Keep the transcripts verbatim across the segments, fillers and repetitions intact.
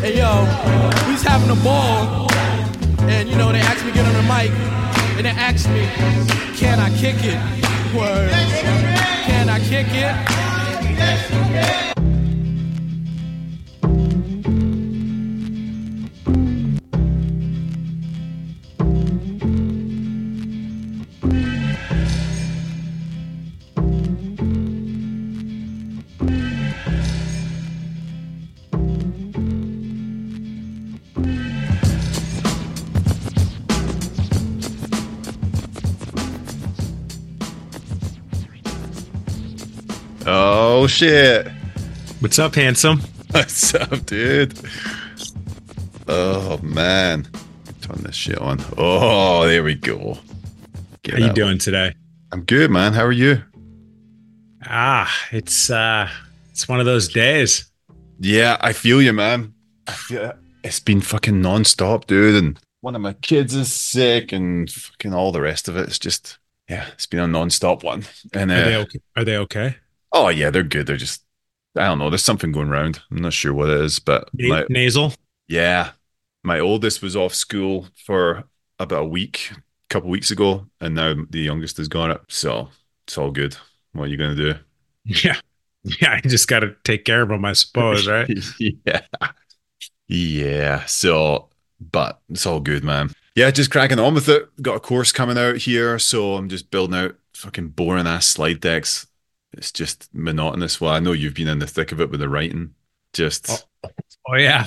Hey yo, we was having a ball, and you know they asked me to get on the mic, and they asked me, can I kick it? Word. Can I kick it? Oh shit. What's up, handsome? What's up, dude? Oh man. Turn this shit on. Oh, there we go. Get How you that doing one. today? I'm good, man. How are you? Ah, it's uh it's one of those days. Yeah, I feel you, man. I feel it's been fucking non-stop, dude, and one of my kids is sick and fucking all the rest of it. It's just, yeah, it's been a non-stop one. And uh, Are they okay? Are they okay? oh yeah, they're good. They're just, I don't know, there's something going around. I'm not sure what it is, but Na- my nasal? yeah, my oldest was off school for about a week, a couple weeks ago, and now the youngest has got it. So it's all good. What are you gonna do? Yeah. Yeah, I just got to take care of them, I suppose, right? Yeah, yeah. So, but it's all good, man. Yeah, just cracking on with it. Got a course coming out here, so I'm just building out fucking boring ass slide decks. It's just monotonous. Well, I know you've been in the thick of it with the writing. Just, Oh, oh yeah.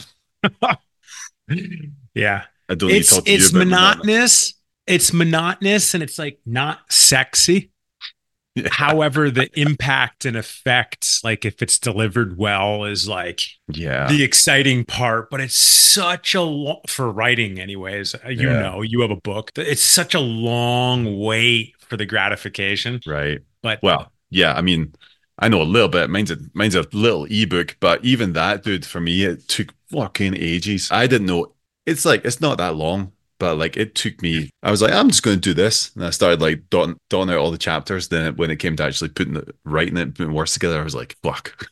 Yeah. I don't need to It's talk to you it's about monotonous. It's monotonous and it's like not sexy. Yeah. However, the impact and effect, like if it's delivered well, is like Yeah, the exciting part. But it's such a long for writing, anyways. uh, You Yeah. know, you have a book. It's such a long wait for the gratification. right. But Well, yeah, I mean, I know a little bit. Mine's a mine's a little ebook, but even that, dude, for me, it took fucking ages. I didn't know. It's like it's not that long, but like it took me. I was like, I'm just going to do this, and I started like dotting, dotting out all the chapters. Then it, when it came to actually putting it, writing it, putting words together, I was like, fuck.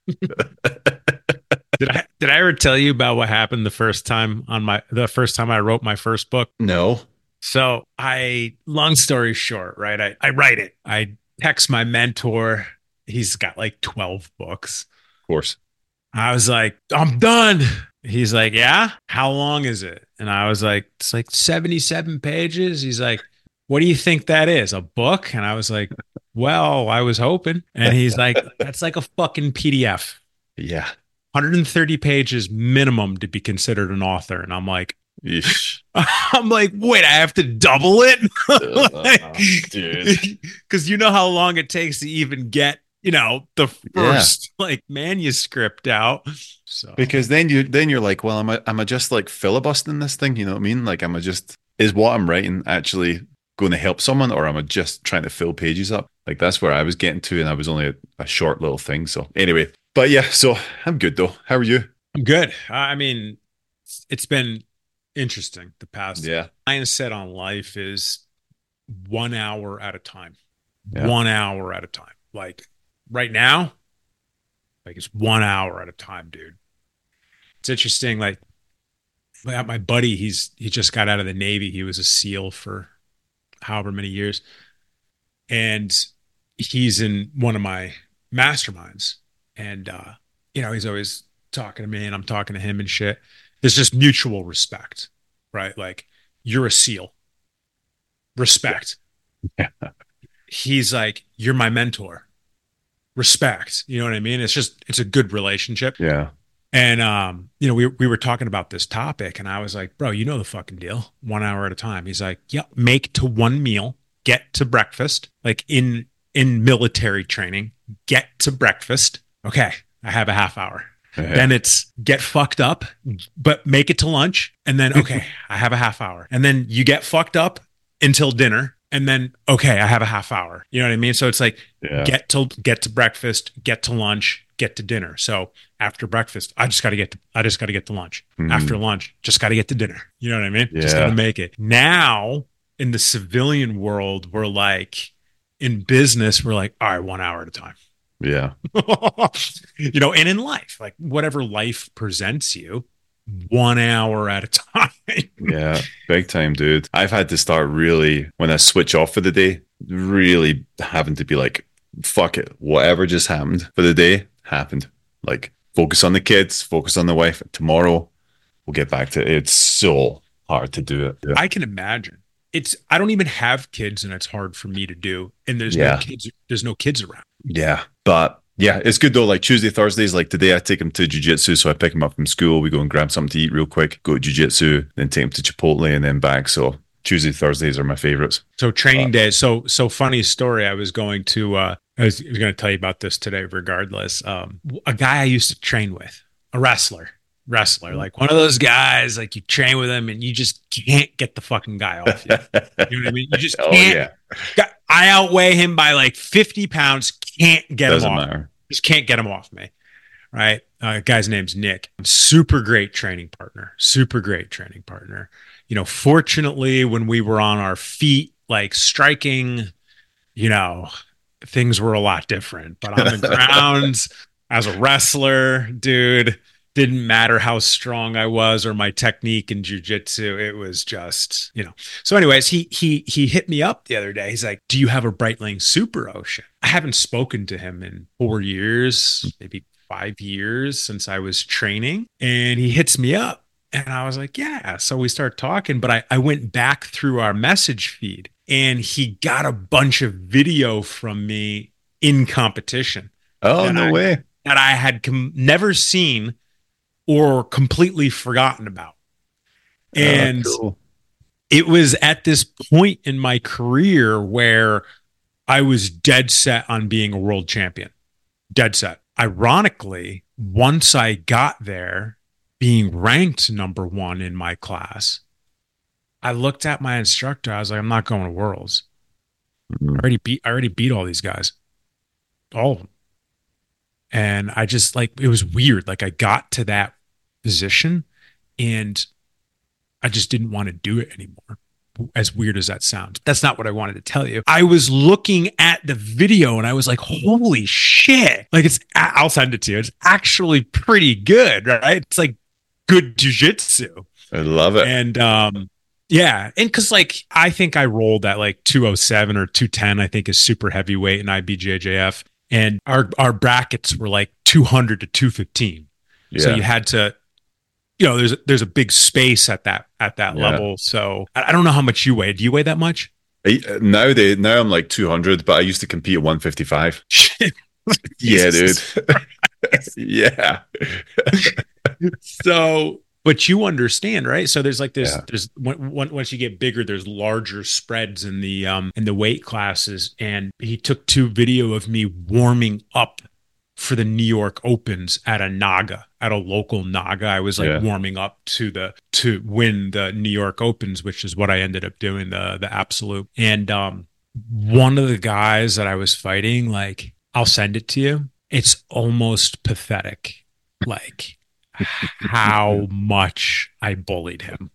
did I did I ever tell you about what happened the first time on my the first time I wrote my first book? No. So I, long story short, right? I, I write it. I text my mentor. He's got like twelve books. Of course. I was like, I'm done. He's like, yeah? How long is it? And I was like, it's like seventy-seven pages. He's like, what do you think that is? A book? And I was like, well, I was hoping. And he's like, that's like a fucking P D F. Yeah. one hundred thirty pages minimum to be considered an author. And I'm like, Yeesh. I'm like, wait, I have to double it? Uh, dude. Because you know how long it takes to even get, you know, the first like manuscript out. So Because then you then you're like, well, am I am I just like filibustering this thing? You know what I mean? Like, am I just is what I'm writing actually going to help someone, or am I just trying to fill pages up? Like that's where I was getting to, and I was only a, a short little thing. So anyway, but yeah, so I'm good though. How are you? I'm good. I mean, it's been interesting the past. Yeah. Mindset on life is one hour at a time. Yeah. One hour at a time. Like right now, like it's one hour at a time, dude. It's interesting. Like my my buddy, he's he just got out of the Navy. He was a SEAL for however many years, and he's in one of my masterminds. And uh, you know, he's always talking to me, and I'm talking to him and shit. There's just mutual respect, right? Like you're a SEAL. Respect. Yeah. He's like, you're my mentor. Respect. You know what I mean? It's just, it's a good relationship. Yeah. And, um, you know, we, we were talking about this topic and I was like, bro, you know the fucking deal. One hour at a time. He's like, yeah, make to one meal, get to breakfast, like in, in military training, get to breakfast. Okay. I have a half hour. Yeah. Then it's get fucked up, but make it to lunch. And then, okay, I have a half hour. And then you get fucked up until dinner. And then, okay, I have a half hour. You know what I mean? So it's like Yeah. get to get to breakfast, get to lunch, get to dinner. So after breakfast, I just got to get to, I just got to get to lunch. Mm. After lunch, just got to get to dinner. You know what I mean? Just Yeah. got to make it. Now in the civilian world, we're like in business, we're like, all right, one hour at a time. Yeah. You know, and in life, like whatever life presents you, one hour at a time. Yeah, big time, dude. I've had to start really, when I switch off for the day, really having to be like, fuck it, whatever just happened for the day happened. Like, focus on the kids, focus on the wife. Tomorrow, we'll get back to it. It's so hard to do it. Yeah. I can imagine. It's I don't even have kids, and it's hard for me to do. And there's Yeah. no kids. There's no kids around. Yeah, but yeah, it's good though. Like Tuesday, Thursdays, like today, I take him to jiu-jitsu. So I pick him up from school. We go and grab something to eat real quick, go to jiu-jitsu, then take him to Chipotle and then back. So Tuesday, Thursdays are my favorites. So training Uh, days. So so funny story. I was going to. Uh, I was, I was going to tell you about this today. Regardless, um, a guy I used to train with, a wrestler, wrestler, like one of those guys. Like you train with him, and you just can't get the fucking guy off you. You know what I mean? You just Oh, can't. yeah. I outweigh him by like fifty pounds. Can't get Doesn't him off. matter. Just can't get him off me. Right. Uh, guy's name's Nick. Super great training partner. Super great training partner. You know, fortunately, when we were on our feet, like striking, you know, things were a lot different. But on the ground, as a wrestler, dude, didn't matter how strong I was or my technique in jiu-jitsu. It was just, you know. So anyways, he he he hit me up the other day. He's like, do you have a Breitling Super Ocean? I haven't spoken to him in four years, maybe five years since I was training. And he hits me up. And I was like, yeah. So we start talking. But I, I went back through our message feed, and he got a bunch of video from me in competition. Oh, that no I, way. That I had com- never seen or completely forgotten about. And Oh, cool. it was at this point in my career where I was dead set on being a world champion. Dead set. Ironically, once I got there, being ranked number one in my class, I looked at my instructor. I was like, I'm not going to Worlds. Mhm. I already beat I already beat all these guys. All of them. And I just like, it was weird. Like I got to that position and I just didn't want to do it anymore. As weird as that sounds. That's not what I wanted to tell you. I was looking at the video and I was like, holy shit. Like it's, I'll send it to you. It's actually pretty good, right? It's like good jujitsu. I love it. And um, yeah. And cause like, I think I rolled at like two oh seven or two ten, I think is super heavyweight in I B J J F. And our, our brackets were like two hundred to two fifteen. Yeah. So you had to, you know, there's, there's a big space at that, at that Yeah. level. So I, I don't know how much you weigh. Do you weigh that much? I, nowadays, now I'm like two hundred, but I used to compete at one fifty-five. Shit. Yeah, dude. Jesus. Yeah. So, but you understand, right? So there's like this, Yeah. there's when, when, once you get bigger, there's larger spreads in the, um, in the weight classes. And he took two video of me warming up for the New York Opens at a Naga, at a local Naga. I was like Yeah. warming up to the, to win the New York Opens, which is what I ended up doing, the, the absolute. And, um, one of the guys that I was fighting, like, I'll send it to you. It's almost pathetic. Like, how much I bullied him.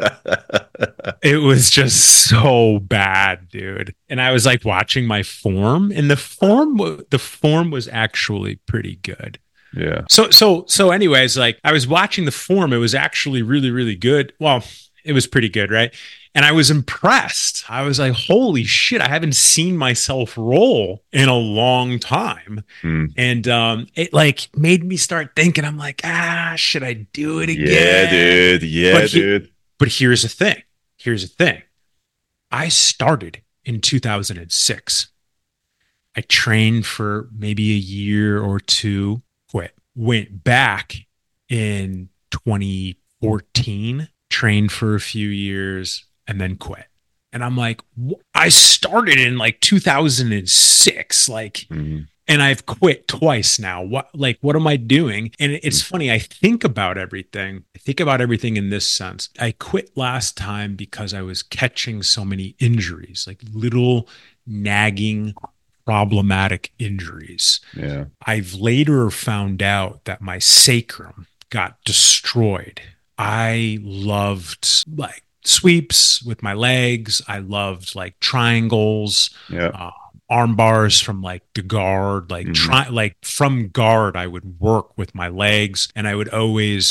It was just so bad, dude. And I was like watching my form, and the form, wa- the form was actually pretty good. Yeah. So, so, so, anyways, like I was watching the form, it was actually really, really good. Well, it was pretty good, right? And I was impressed. I was like, holy shit, I haven't seen myself roll in a long time. Mm. And um, it like made me start thinking, I'm like, ah, should I do it again? Yeah, dude. Yeah, But he- dude. But here's the thing. Here's the thing. I started in two thousand six. I trained for maybe a year or two, quit. Went back in twenty fourteen, trained for a few years, and then quit. And I'm like, wh- I started in like two thousand six, like, Mhm. and I've quit twice now. What, like, what am I doing? And it's funny. I think about everything. I think about everything in this sense. I quit last time because I was catching so many injuries, like little nagging, problematic injuries. Yeah. I've later found out that my sacrum got destroyed. I loved like sweeps with my legs. I loved like triangles, Yeah. uh, arm bars from like the guard, like Mhm. try like from guard. I would work with my legs, and I would always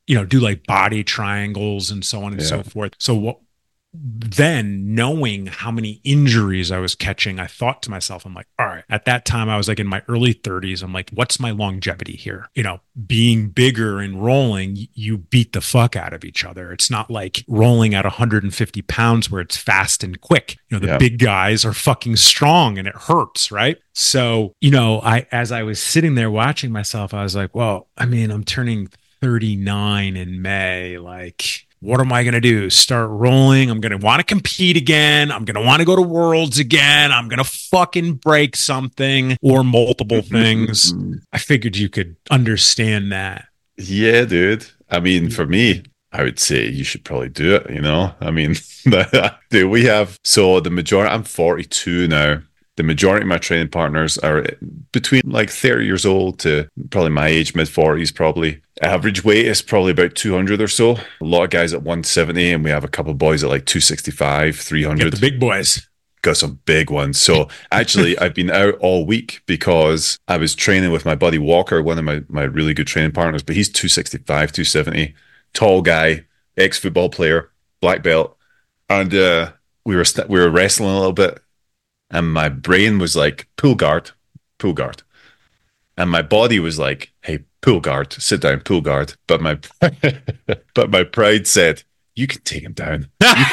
you know, do like body triangles and so on and Yeah. so forth. So what, then knowing how many injuries I was catching, I thought to myself, I'm like, all right, at that time I was like in my early thirties. I'm like, what's my longevity here? You know, being bigger and rolling, you beat the fuck out of each other. It's not like rolling at one hundred fifty pounds where it's fast and quick. You know, the Yeah. big guys are fucking strong and it hurts, right? So, you know, I, as I was sitting there watching myself, I was like, well, I mean, I'm turning thirty-nine in May. Like, what am I going to do? Start rolling? I'm going to want to compete again. I'm going to want to go to Worlds again. I'm going to fucking break something or multiple things. I figured you could understand that. Yeah, dude. I mean, for me, I would say you should probably do it, you know? I mean, dude, we have, so the majority, I'm forty-two now. The majority of my training partners are between like thirty years old to probably my age, mid forties, probably. Average weight is probably about two hundred or so. A lot of guys at one seventy, and we have a couple of boys at like two sixty-five, three hundred. Get the big boys. Got some big ones. So actually, I've been out all week because I was training with my buddy Walker, one of my, my really good training partners, but he's two sixty-five, two seventy, tall guy, ex-football player, black belt. And uh, we were st- we were wrestling a little bit. And my brain was like, pull guard, pull guard. And my body was like, hey, pull guard, sit down, pull guard. But my but my pride said, you can take him down.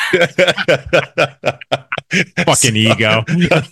Fucking ego.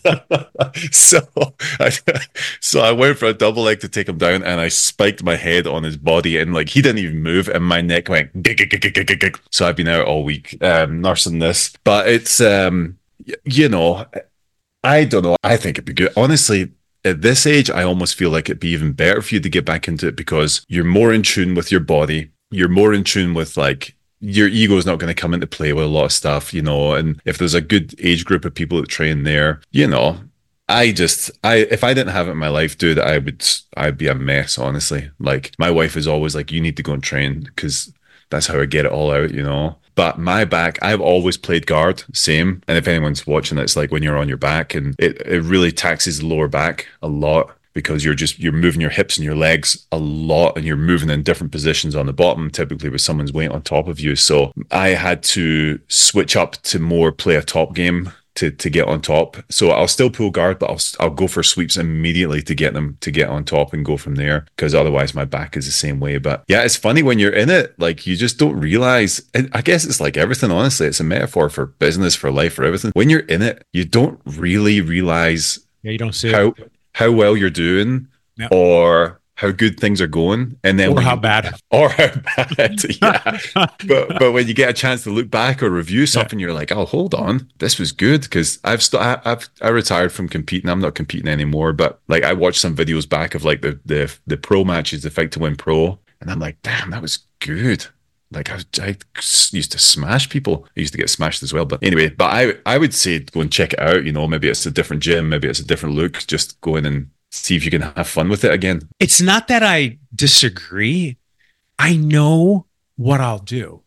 so, I, so I went for a double leg to take him down, and I spiked my head on his body, and like he didn't even move, and my neck went. Gig, gig, gig, gig, gig, gig. So I've been out all week um, nursing this, but it's um, y- you know. I don't know. I think it'd be good. Honestly, at this age, I almost feel like it'd be even better for you to get back into it because you're more in tune with your body. You're more in tune with like your ego is not going to come into play with a lot of stuff, you know. And if there's a good age group of people that train there, you know, I just, I if I didn't have it in my life, dude, I would, I'd be a mess, honestly. Like my wife is always like, you need to go and train because that's how I get it all out, you know. But my back, I've always played guard, same. And if anyone's watching, it's like when you're on your back, and it, it really taxes the lower back a lot because you're just, you're moving your hips and your legs a lot, and you're moving in different positions on the bottom, typically with someone's weight on top of you. So I had to switch up to more play a top game to to get on top. So I'll still pull guard, but I'll I'll go for sweeps immediately to get them to get on top and go from there, because otherwise my back is the same way. But yeah, it's funny when you're in it, like you just don't realize. I guess it's like everything, honestly. It's a metaphor for business, for life, for everything. When you're in it, you don't really realize Yeah, you don't see how it. how well you're doing, Yep. or how good things are going, and then Or when how you- bad. or how bad. Yeah. but but when you get a chance to look back or review something, you're like, oh, hold on, this was good, because I've st- I, I've I retired from competing. I'm not competing anymore, but like I watched some videos back of like the the the pro matches, the Fight to Win Pro, and I'm like, damn, that was good. Like I, was, I used to smash people. I used to get smashed as well. But anyway, but I I would say go and check it out. You know, maybe it's a different gym, maybe it's a different look. Just go in and see if you can have fun with it again. It's not that I disagree. I know what I'll do.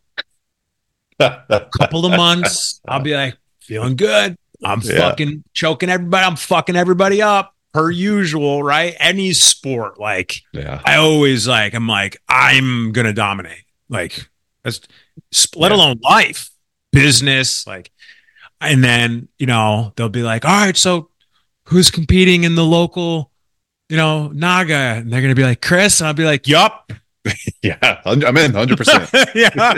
Couple of months, I'll be like, feeling good. I'm Yeah. fucking choking everybody. I'm fucking everybody up per usual, right? Any sport, like Yeah. I always like, I'm like, I'm gonna dominate. Like, that's, let Yeah. alone life, business, like, and then you know they'll be like, all right, so who's competing in the local, you know, Naga? And they're gonna be like, Chris, and I'll be like, yup. Yeah. I'm in one hundred percent. Yeah.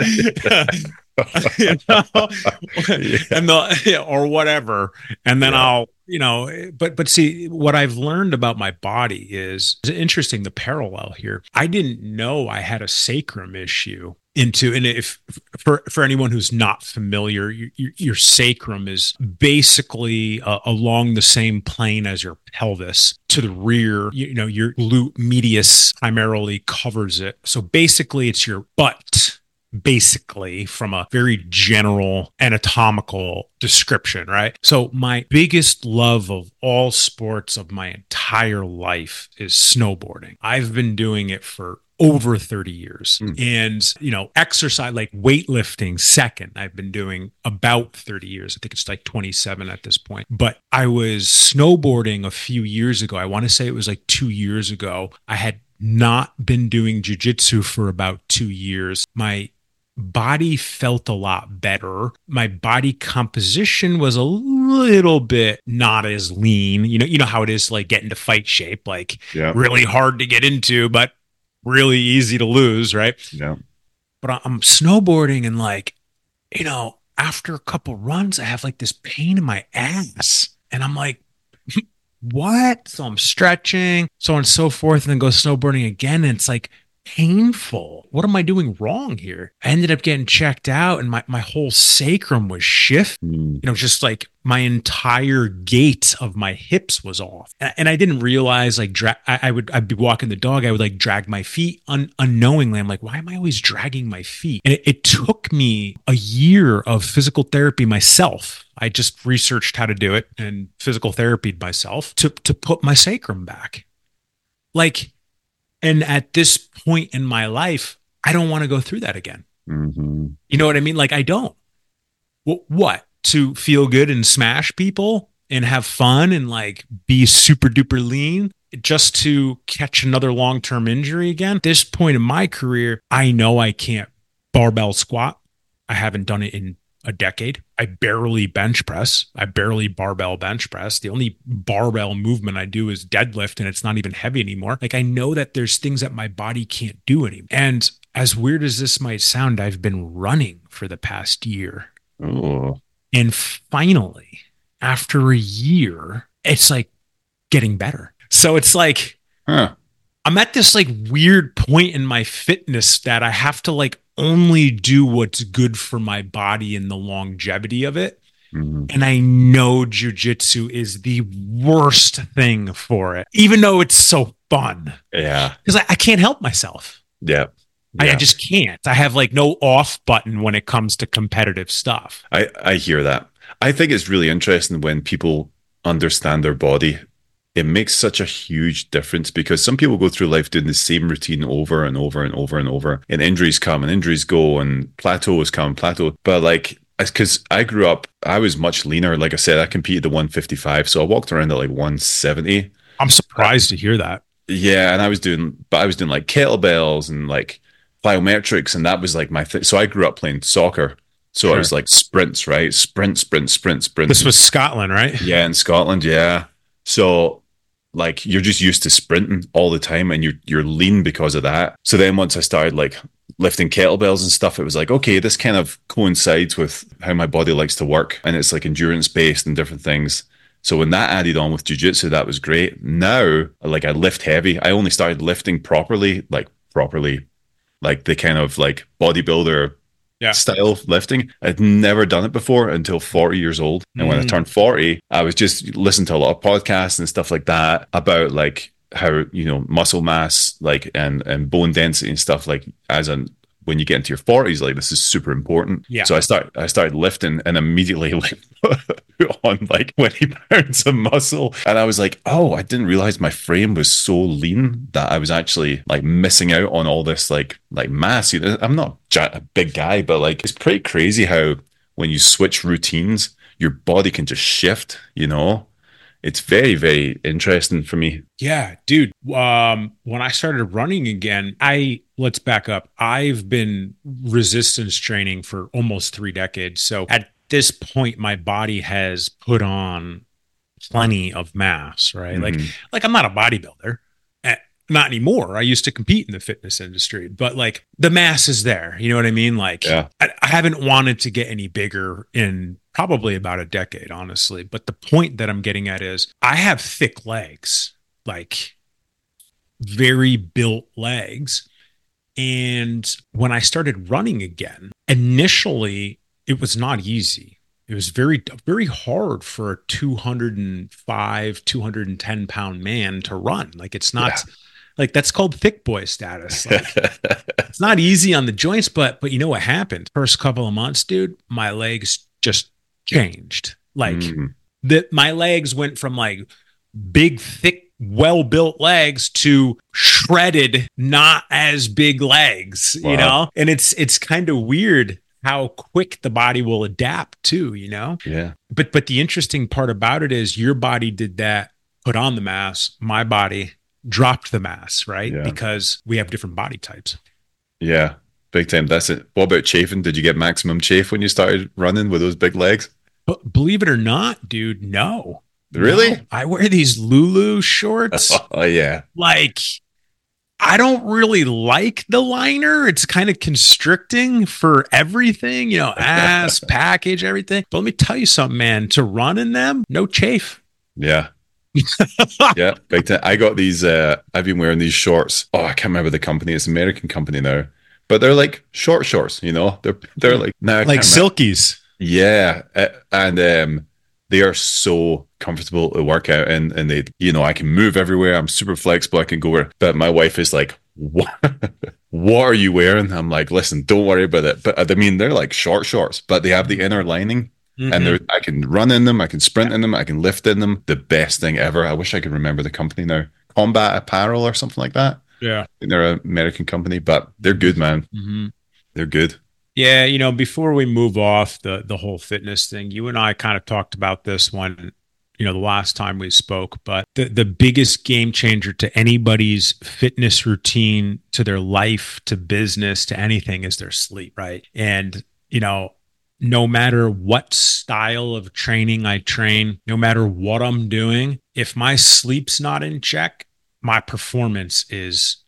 You know? Yeah. And the yeah, or whatever. And then Yeah. I'll, you know, but but see, what I've learned about my body is it's interesting, the parallel here. I didn't know I had a sacrum issue into, and if for for anyone who's not familiar, your, your, your sacrum is basically uh, along the same plane as your pelvis to the rear. You, you know, your glute medius primarily covers it. So basically it's your butt, basically, from a very general anatomical description, right? So my biggest love of all sports of my entire life is snowboarding. I've been doing it for over thirty years. Mm. And, you know, exercise, like weightlifting, second, I've been doing about thirty years. I think it's like twenty-seven at this point. But I was snowboarding a few years ago. I want to say it was like two years ago. I had not been doing jujitsu for about two years. My body felt a lot better. My body composition was a little bit not as lean. You know, you know how it is, like, get into fight shape, like Yeah. really hard to get into, but really easy to lose, right? Yeah. But I'm snowboarding, and, like, you know, after a couple runs, I have like this pain in my ass, and I'm like, what? So I'm stretching, so on and so forth, and then go snowboarding again. And it's like painful. What am I doing wrong here? I ended up getting checked out, and my, my whole sacrum was shifting. Mm. You know, just like my entire gait of my hips was off. And, and I didn't realize, like, dra- I, I would, I'd be walking the dog. I would like drag my feet un- unknowingly. I'm like, why am I always dragging my feet? And it, it took me a year of physical therapy myself. I just researched how to do it and physical therapied myself to, to put my sacrum back. Like, and at this point in my life, I don't want to go through that again. Mm-hmm. You know what I mean? Like, I don't. Well, what? To feel good and smash people and have fun and like be super duper lean just to catch another long-term injury again? At this point in my career, I know I can't barbell squat. I haven't done it in a decade. I barely bench press. I barely barbell bench press. The only barbell movement I do is deadlift, and it's not even heavy anymore. Like, I know that there's things that my body can't do anymore. And as weird as this might sound, I've been running for the past year. Oh. And finally, after a year, it's like getting better. So it's like, Huh. I'm at this like weird point in my fitness that I have to like only do what's good for my body and the longevity of it. Mm-hmm. And I know jujitsu is the worst thing for it, even though it's so fun. Yeah. Because I, I can't help myself. Yeah. I, Yeah. I just can't. I have like no off button when it comes to competitive stuff. I, I hear that. I think it's really interesting when people understand their body. It makes such a huge difference because some people go through life doing the same routine over and over and over and over, and injuries come and injuries go, and plateaus come, plateau. But like, because I grew up, I was much leaner. Like I said, I competed at one fifty-five, so I walked around at like one seventy. I'm surprised to hear that. Yeah, and I was doing, but I was doing like kettlebells and like plyometrics, and that was like my thing. So I grew up playing soccer. So Sure. I was like sprints, right? Sprint, sprint, sprint, sprint. This was Scotland, right? Yeah, in Scotland, yeah. So like you're just used to sprinting all the time, and you're you're lean because of that. So then once I started like lifting kettlebells and stuff, it was like, okay, this kind of coincides with how my body likes to work, and it's like endurance based and different things. So when that added on with jiu-jitsu, that was great. Now, like I lift heavy. I only started lifting properly, like properly, like the kind of like bodybuilder Yeah. style lifting. I'd never done it before until forty years old. And when I Mm. turned forty, I was just listening to a lot of podcasts and stuff like that about like how, you know, muscle mass, like, and, and bone density and stuff, like as an, when you get into your forties, like this is super important. Yeah. So I start, I started lifting and immediately like put on like twenty pounds of muscle. And I was like, oh, I didn't realize my frame was so lean that I was actually like missing out on all this like, like mass. You know, I'm not a big guy, but like, it's pretty crazy how when you switch routines, your body can just shift, you know? It's very, very interesting for me. Yeah, dude. Um, when I started running again, I let's back up. I've been resistance training for almost three decades. So at this point, my body has put on plenty of mass, right? Like, Mhm. like I'm not a bodybuilder. Eh, Not anymore. I used to compete in the fitness industry, but like the mass is there. You know what I mean? Like Yeah. I, I haven't wanted to get any bigger in probably about a decade, honestly. But the point that I'm getting at is I have thick legs, like very built legs. And when I started running again, initially it was not easy. It was very, very hard for a two hundred five, two hundred ten pound man to run. Like it's not Yeah. like that's called thick boy status. Like, it's not easy on the joints, but but you know what happened? First couple of months, dude, my legs just changed. Like Mhm. that, my legs went from like big, thick, well-built legs to shredded, not as big legs. Wow. You know, and it's it's kind of weird how quick the body will adapt too. You know, Yeah. but but the interesting part about it is your body did that, put on the mass. My body dropped the mass, right? Yeah. Because we have different body types. Yeah, big time. That's it. What about chafing? Did you get maximum chafe when you started running with those big legs? But believe it or not, dude, no. Really? No. I wear these Lulu shorts. Oh, yeah. Like, I don't really like the liner. It's kind of constricting for everything, you know, ass, package, everything. But let me tell you something, man. To run in them, no chafe. Yeah. Yeah, big time. I got these, uh, I've been wearing these shorts. Oh, I can't remember the company. It's an American company now. But they're like short shorts, you know? They're they're like... Now like silkies. Yeah. Uh, and um, they are so comfortable to work out in. And they, you know, I can move everywhere. I'm super flexible. I can go where... But my wife is like, what? What are you wearing? I'm like, listen, don't worry about it. But I mean, they're like short shorts, but they have the inner lining. Mm-hmm. And they're, I can run in them, I can sprint in them, I can lift in them. The best thing ever. I wish I could remember the company now. Combat Apparel or something like that. Yeah. I think they're an American company, but they're good, man. Mm-hmm. They're good. Yeah, you know, before we move off the the whole fitness thing, you and I kind of talked about this one, you know, the last time we spoke, but the, the biggest game changer to anybody's fitness routine, to their life, to business, to anything is their sleep, right? And, you know, no matter what style of training I train, no matter what I'm doing, if my sleep's not in check, my performance is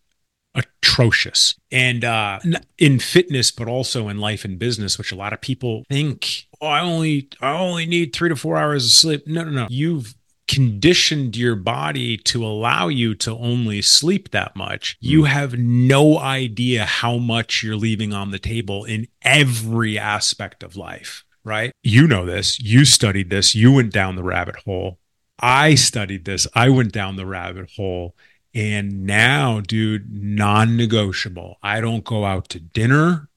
atrocious. And uh, in fitness, but also in life and business, which a lot of people think, oh, I only, I only need three to four hours of sleep. No, no, no. You've conditioned your body to allow you to only sleep that much. You have no idea how much you're leaving on the table in every aspect of life, right? You know this. You studied this. You went down the rabbit hole. I studied this. I went down the rabbit hole. And now, dude, non-negotiable. I don't go out to dinner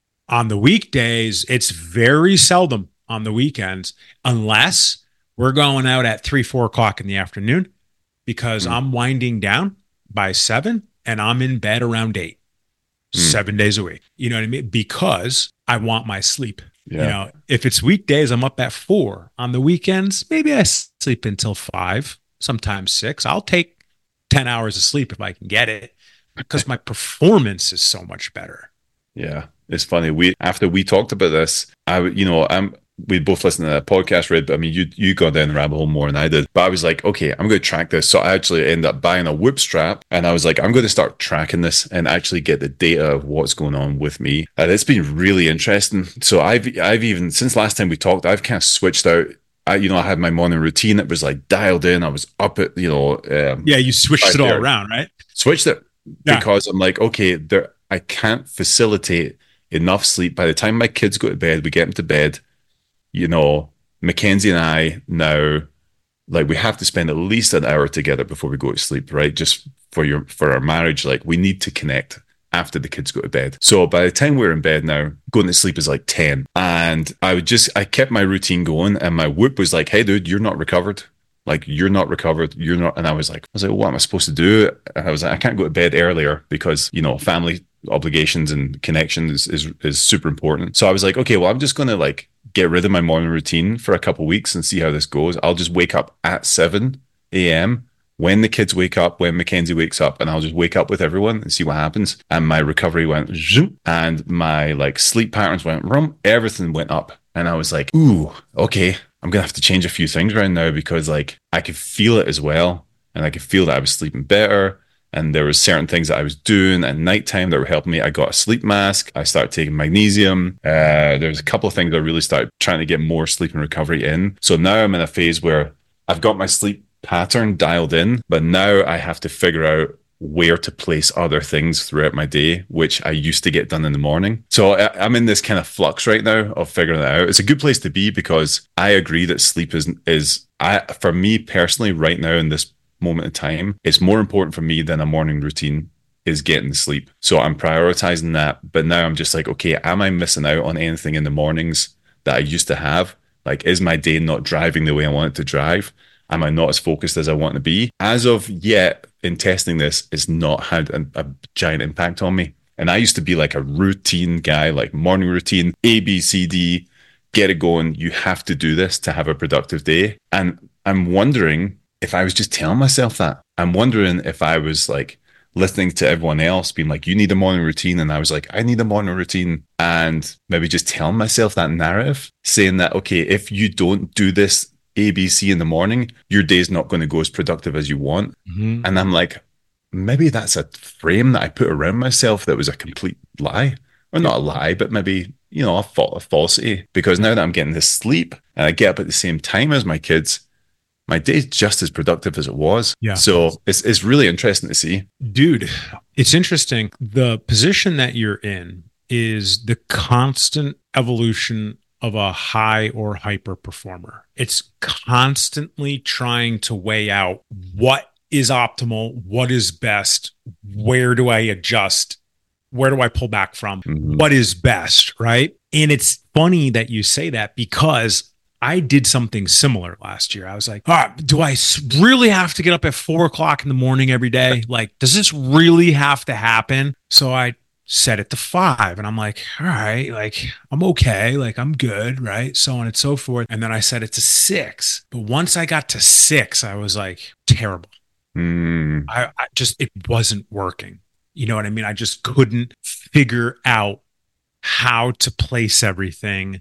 on the weekdays. It's very seldom on the weekends, unless we're going out at three, four o'clock in the afternoon, because mm. I'm winding down by seven and I'm in bed around eight, mm. seven days a week. You know what I mean? Because I want my sleep. Yeah. You know, if it's weekdays, I'm up at four. On the weekends, maybe I sleep until five, sometimes six. I'll take ten hours of sleep if I can get it, because my performance is so much better. Yeah. It's funny. We, after we talked about this, I, you know, I'm, we both listened to that podcast, Red, but I mean, you you got down the rabbit hole more than I did. But I was like, okay, I'm going to track this. So I actually ended up buying a Whoop strap, and I was like, I'm going to start tracking this and actually get the data of what's going on with me. And it's been really interesting. So I've I've even, since last time we talked, I've kind of switched out. I, you know, I had my morning routine that was like dialed in. I was up at, you know. Um, yeah, you switched it all there. around, right? Switched it yeah. because I'm like, okay, there, I can't facilitate enough sleep. By the time my kids go to bed, we get them to bed. You know, Mackenzie and I now, like, we have to spend at least an hour together before we go to sleep, right? Just for your for our marriage, like, we need to connect after the kids go to bed. So by the time we're in bed now, going to sleep is like ten. And I would just, I kept my routine going, and my Whoop was like, hey, dude, you're not recovered. Like, you're not recovered. You're not. And I was like, I was like, what am I supposed to do? And I was like, I can't go to bed earlier because, you know, family obligations and connection is, is, is super important. So I was like, okay, well, I'm just going to like get rid of my morning routine for a couple of weeks and see how this goes. I'll just wake up at seven a.m. when the kids wake up, when Mackenzie wakes up, and I'll just wake up with everyone and see what happens. And my recovery went zoom, and my like sleep patterns went rum. Everything went up. And I was like, ooh, okay, I'm going to have to change a few things right now, because like I could feel it as well. And I could feel that I was sleeping better. And there was certain things that I was doing at nighttime that were helping me. I got a sleep mask. I started taking magnesium. Uh, there's a couple of things I really started trying to get more sleep and recovery in. So now I'm in a phase where I've got my sleep pattern dialed in, but now I have to figure out where to place other things throughout my day, which I used to get done in the morning. So I, I'm in this kind of flux right now of figuring that out. It's a good place to be, because I agree that sleep is, is I, for me personally right now in this moment in time, it's more important for me than a morning routine is getting sleep. So I'm prioritizing that. But now I'm just like, okay, am I missing out on anything in the mornings that I used to have? Like, is my day not driving the way I want it to drive? Am I not as focused as I want to be? As of yet, in testing this, it's not had a, a giant impact on me. And I used to be like a routine guy, like morning routine, A, B, C, D, get it going. You have to do this to have a productive day. And I'm wondering if I was just telling myself that, I'm wondering if I was like listening to everyone else being like, you need a morning routine. And I was like, I need a morning routine. And maybe just telling myself that narrative, saying that, okay, if you don't do this A, B, C in the morning, your day's not going to go as productive as you want. Mm-hmm. And I'm like, maybe that's a frame that I put around myself that was a complete lie. Or not a lie, but maybe, you know, a, fa- a falsity. Because now that I'm getting this sleep and I get up at the same time as my kids, my day's just as productive as it was. Yeah. So it's it's really interesting to see. Dude, it's interesting. The position that you're in is the constant evolution of a high or hyper performer. It's constantly trying to weigh out what is optimal, what is best, where do I adjust, where do I pull back from, mm-hmm. what is best, right? And it's funny that you say that because I did something similar last year. I was like, all right, do I really have to get up at four o'clock in the morning every day? Like, does this really have to happen? So I set it to five and I'm like, all right, like I'm okay. Like I'm good. Right. So on and so forth. And then I set it to six. But once I got to six, I was like, terrible. Mm. I, I just, it wasn't working. You know what I mean? I just couldn't figure out how to place everything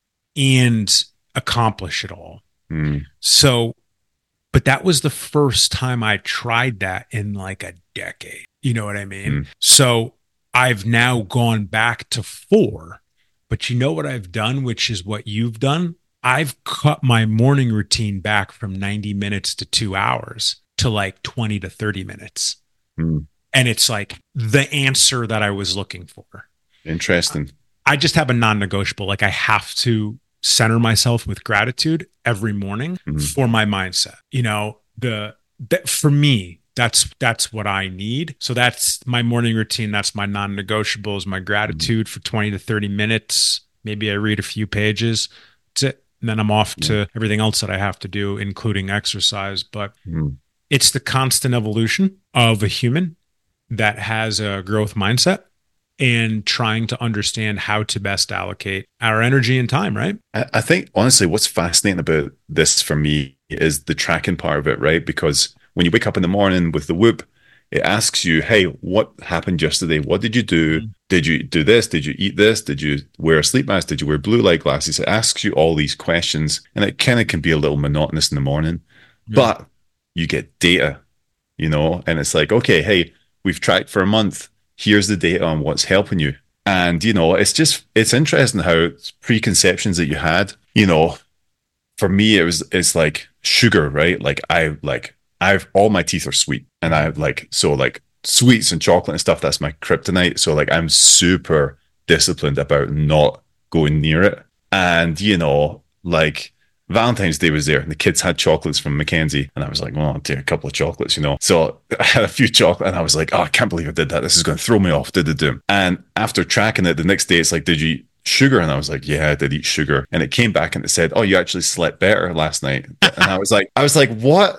and accomplish it all. Mm. So, but that was the first time I tried that in like a decade. You know what I mean? Mm. So I've now gone back to four, but you know what I've done, which is what you've done? I've cut my morning routine back from ninety minutes to two hours to like twenty to thirty minutes. Mm. And it's like the answer that I was looking for. Interesting. I just have a non-negotiable. Like I have to center myself with gratitude every morning mm-hmm. for my mindset. You know, the that for me, that's that's what I need. So that's my morning routine. That's my non-negotiables, my gratitude mm-hmm. for twenty to thirty minutes. Maybe I read a few pages. That's it. And then I'm off yeah. to everything else that I have to do, including exercise. But mm-hmm. it's the constant evolution of a human that has a growth mindset and trying to understand how to best allocate our energy and time, right? I, I think, honestly, what's fascinating about this for me is the tracking part of it, right? Because when you wake up in the morning with the Whoop, it asks you, hey, what happened yesterday? What did you do? Mm-hmm. Did you do this? Did you eat this? Did you wear a sleep mask? Did you wear blue light glasses? It asks you all these questions, and it kind of can be a little monotonous in the morning, yeah. but you get data, you know, and it's like, okay, hey, we've tracked for a month. Here's the data on what's helping you. And, you know, it's just, it's interesting how preconceptions that you had, you know, for me, it was, it's like sugar, right? Like I, like I've, all my teeth are sweet and I like, so like sweets and chocolate and stuff, that's my kryptonite. So like, I'm super disciplined about not going near it. And, you know, like, Valentine's Day was there and the kids had chocolates from Mackenzie and I was like, well, I'll take a couple of chocolates, you know. So I had a few chocolate and I was like, oh, I can't believe I did that. This is going to throw me off. Did it do? And after tracking it the next day, it's like, did you eat sugar? And I was like, yeah, I did eat sugar. And it came back and it said, oh, you actually slept better last night. And I was like, I was like, what?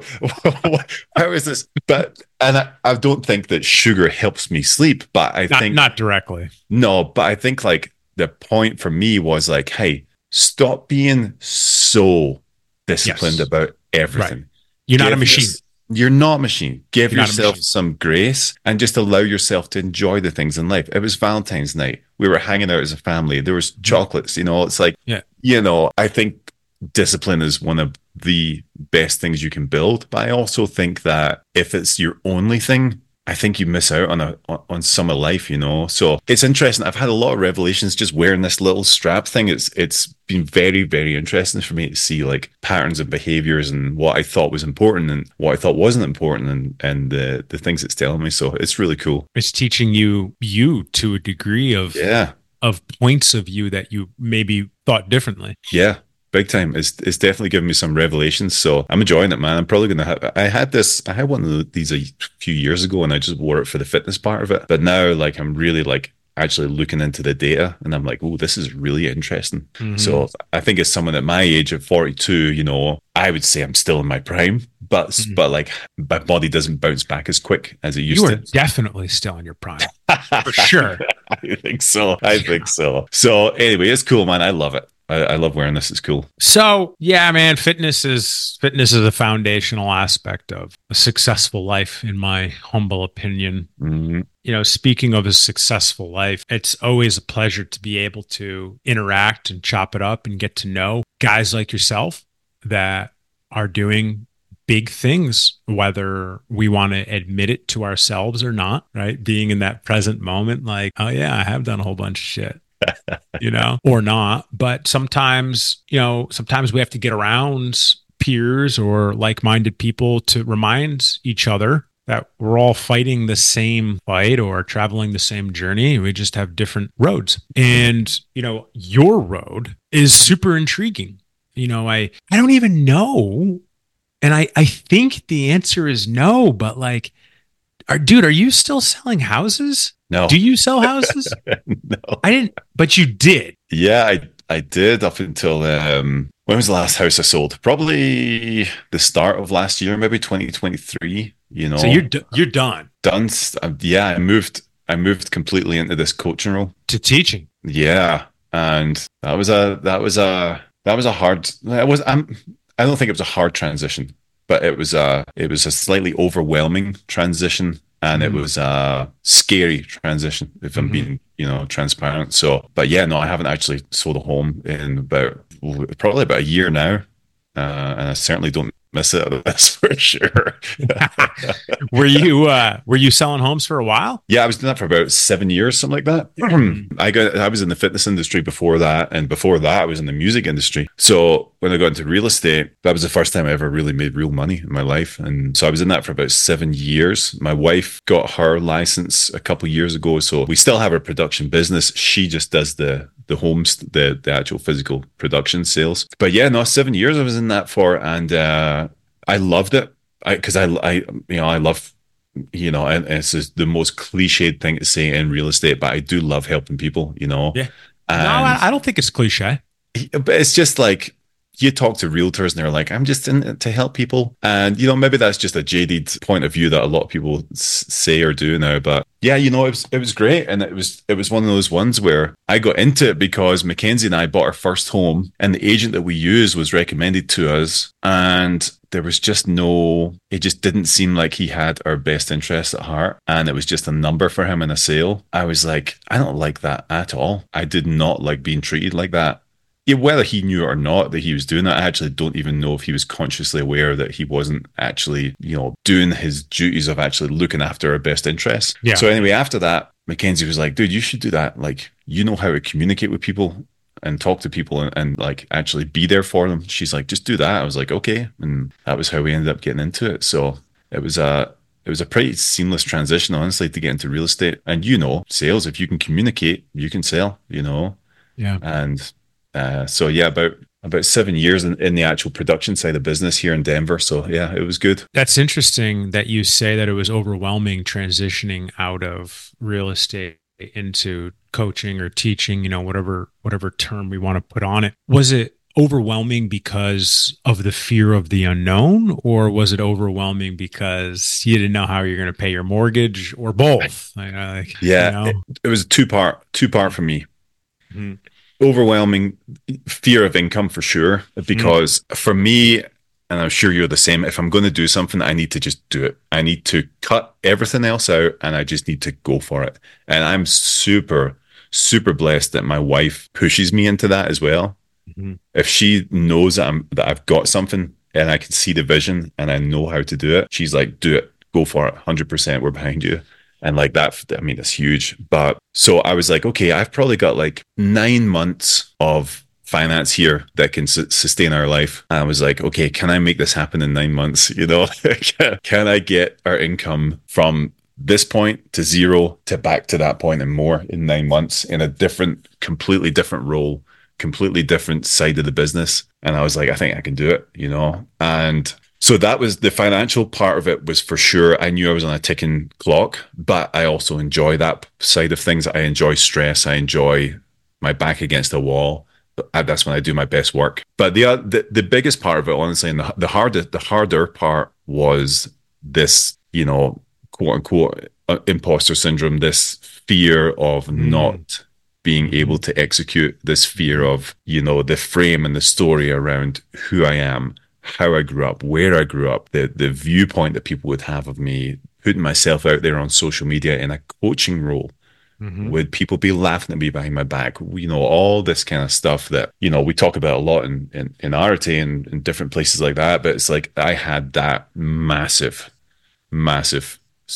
How is this? But, and I, I don't think that sugar helps me sleep, but I not, think not directly. No, but I think like the point for me was like, hey, stop being so disciplined yes. about everything. Right. You're Give not a machine. This, you're not a machine. Give you're yourself some grace and just allow yourself to enjoy the things in life. It was Valentine's night. We were hanging out as a family. There was chocolates, you know, it's like, yeah. you know, I think discipline is one of the best things you can build. But I also think that if it's your only thing, I think you miss out on a on some of life, you know. So it's interesting. I've had a lot of revelations just wearing this little strap thing. It's it's been very, very interesting for me to see like patterns of behaviors and what I thought was important and what I thought wasn't important and and the the things it's telling me. So it's really cool. It's teaching you you to a degree of yeah of points of view that you maybe thought differently. Yeah. Big time. It's it's definitely given me some revelations. So I'm enjoying it, man. I'm probably gonna have. I had this. I had one of these a few years ago, and I just wore it for the fitness part of it. But now, like, I'm really like actually looking into the data, and I'm like, oh, this is really interesting. Mm-hmm. So I think as someone at my age of forty-two, you know, I would say I'm still in my prime, but mm-hmm. but like my body doesn't bounce back as quick as it used to. You are to. definitely still in your prime, for sure. I think so. I think so. So anyway, it's cool, man. I love it. I, I love wearing this. It's cool. So yeah, man, fitness is fitness is a foundational aspect of a successful life, in my humble opinion. Mm-hmm. You know, speaking of a successful life, it's always a pleasure to be able to interact and chop it up and get to know guys like yourself that are doing big things, whether we want to admit it to ourselves or not, right? Being in that present moment, like, oh yeah, I have done a whole bunch of shit, you know, or not. But sometimes, you know, sometimes we have to get around peers or like-minded people to remind each other that we're all fighting the same fight or traveling the same journey. We just have different roads. And, you know, your road is super intriguing. You know, I, I don't even know. And I, I think the answer is no, but like, are, dude, are you still selling houses? No. Do you sell houses? No. I didn't, but you did. Yeah, I, I did up until, um, when was the last house I sold? Probably the start of last year, maybe twenty twenty-three, you know. So you're, d- you're done. Done. Yeah, I moved, I moved completely into this coaching role. To teaching. Yeah. And that was a, that was a, that was a hard, it was, I'm, I don't think it was a hard transition, but it was a, it was a slightly overwhelming transition, and mm-hmm. it was a scary transition, if I'm mm-hmm. being, you know, transparent. So, but yeah, no, I haven't actually sold a home in about, probably about a year now. Uh, and I certainly don't miss it. That's for sure. were you uh, were you selling homes for a while? Yeah, I was doing that for about seven years, something like that. I got I was in the fitness industry before that, and before that, I was in the music industry. So when I got into real estate, that was the first time I ever really made real money in my life, and so I was in that for about seven years. My wife got her license a couple of years ago, so we still have our production business. She just does the the homes, the the actual physical production sales. But yeah, no, seven years I was in that for, and uh, I loved it. I because I I you know I love you know, and it's just the most cliched thing to say in real estate, but I do love helping people. You know, yeah. And no, I, I don't think it's cliche. But it's just like, you talk to realtors and they're like, I'm just in it to help people. And, you know, maybe that's just a jaded point of view that a lot of people s- say or do now. But yeah, you know, it was, it was great. And it was, it was one of those ones where I got into it because Mackenzie and I bought our first home, and the agent that we used was recommended to us. And there was just no, it just didn't seem like he had our best interests at heart. And it was just a number for him in a sale. I was like, I don't like that at all. I did not like being treated like that. Yeah, whether he knew or not that he was doing that, I actually don't even know if he was consciously aware that he wasn't actually, you know, doing his duties of actually looking after our best interests. Yeah. So anyway, after that, Mackenzie was like, dude, you should do that. Like, you know how to communicate with people and talk to people and, and like actually be there for them. She's like, just do that. I was like, okay. And that was how we ended up getting into it. So it was a, it was a pretty seamless transition, honestly, to get into real estate. And, you know, sales, if you can communicate, you can sell, you know? Yeah. And, Uh, so yeah, about about seven years in, in the actual production side of business here in Denver. So yeah, it was good. That's interesting that you say that it was overwhelming transitioning out of real estate into coaching or teaching, you know, whatever whatever term we want to put on it. Was it overwhelming because of the fear of the unknown, or was it overwhelming because you didn't know how you're going to pay your mortgage, or both? Like, like, yeah, you know? it, it was a two part two part for me. Mm-hmm. Overwhelming fear of income for sure, because mm. for me, and I'm sure you're the same, if I'm going to do something, I need to just do it. I need to cut everything else out, and I just need to go for it. And I'm super, super blessed that my wife pushes me into that as well. Mm-hmm. If she knows that, I'm, that I've got something and I can see the vision and I know how to do it, she's like, do it, go for it, one hundred percent, we're behind you. And like that, I mean, it's huge. But so I was like, okay, I've probably got like nine months of finance here that can su- sustain our life. And I was like, okay, can I make this happen in nine months? You know, can I get our income from this point to zero to back to that point and more in nine months in a different, completely different role, completely different side of the business? And I was like, I think I can do it, you know? And so that was the financial part of it, was for sure. I knew I was on a ticking clock, but I also enjoy that side of things. I enjoy stress. I enjoy my back against the wall. That's when I do my best work. But the the, the biggest part of it, honestly, and the, the harder the harder part was this, you know, quote unquote, uh, imposter syndrome, this fear of mm. not being able to execute this fear of, you know, the frame and the story around who I am, how I grew up, where I grew up, the the viewpoint that people would have of me, putting myself out there on social media in a coaching role. Mm-hmm. Would people be laughing at me behind my back? You know, all this kind of stuff that, you know, we talk about a lot in, in, in Arete and in different places like that. But it's like I had that massive, massive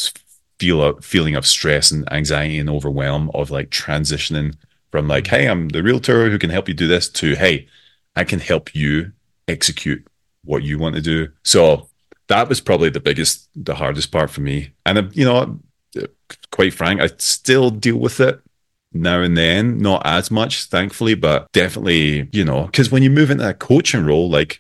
feel of, feeling of stress and anxiety and overwhelm of like transitioning from like, hey, I'm the realtor who can help you do this to, hey, I can help you execute what you want to do. So that was probably the biggest, the hardest part for me. And, you know, quite frank, I still deal with it now and then, not as much, thankfully, but definitely, you know, because when you move into a coaching role, like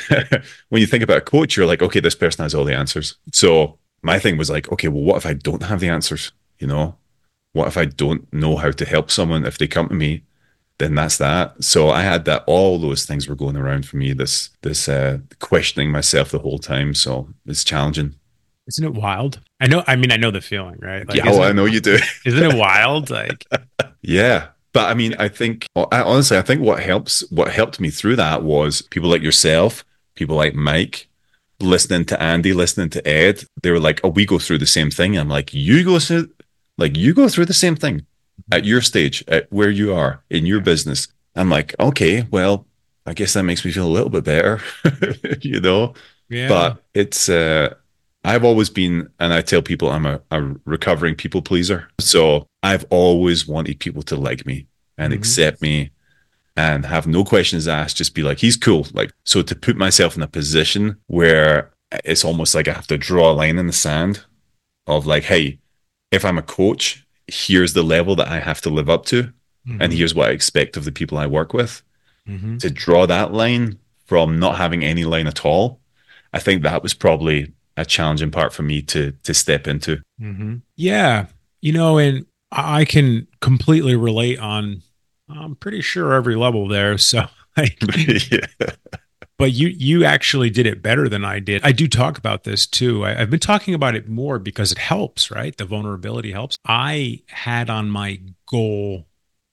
when you think about a coach, you're like, okay, this person has all the answers. So my thing was like, okay, well, what if I don't have the answers? You know, what if I don't know how to help someone? If they come to me, then that's that. So I had that, all those things were going around for me, this, this uh, questioning myself the whole time. So it's challenging. Isn't it wild? I know. I mean, I know the feeling, right? Like, yeah, oh, I know you do. Isn't it wild? Like, yeah. But I mean, I think, I, honestly, I think what helps, what helped me through that was people like yourself, people like Mike, listening to Andy, listening to Ed. They were like, oh, we go through the same thing. I'm like, you go through, like, you go through the same thing at your stage, at where you are in your business. I'm like, okay, well, I guess that makes me feel a little bit better, you know? Yeah. But it's, uh, I've always been, and I tell people I'm a, a recovering people pleaser. So I've always wanted people to like me and mm-hmm. accept me and have no questions asked, just be like, he's cool. Like, so to put myself in a position where it's almost like I have to draw a line in the sand of like, hey, if I'm a coach, here's the level that I have to live up to. Mm-hmm. And here's what I expect of the people I work with. Mm-hmm. To draw that line from not having any line at all, I think that was probably a challenging part for me to to step into. Mm-hmm. Yeah. You know, and I can completely relate on, I'm pretty sure every level there. So, like, yeah. But you you actually did it better than I did. I do talk about this too. I, I've been talking about it more because it helps, right? The vulnerability helps. I had on my goal